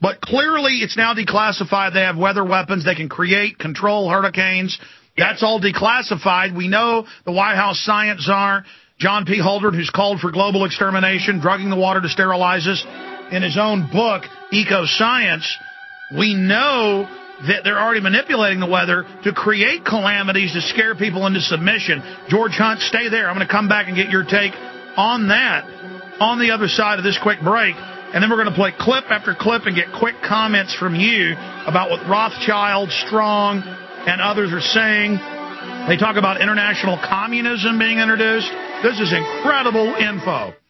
But clearly it's now declassified. They have weather weapons. They can create, control hurricanes. That's all declassified. We know the White House science czar, John P. Holdren, who's called for global extermination, drugging the water to sterilize us, in his own book, Eco-Science. We know that they're already manipulating the weather to create calamities to scare people into submission. George Hunt, stay there. I'm going to come back and get your take on that on the other side of this quick break. And then we're going to play clip after clip and get quick comments from you about what Rothschild, Strong, and others are saying. They talk about international communism being introduced. This is incredible info.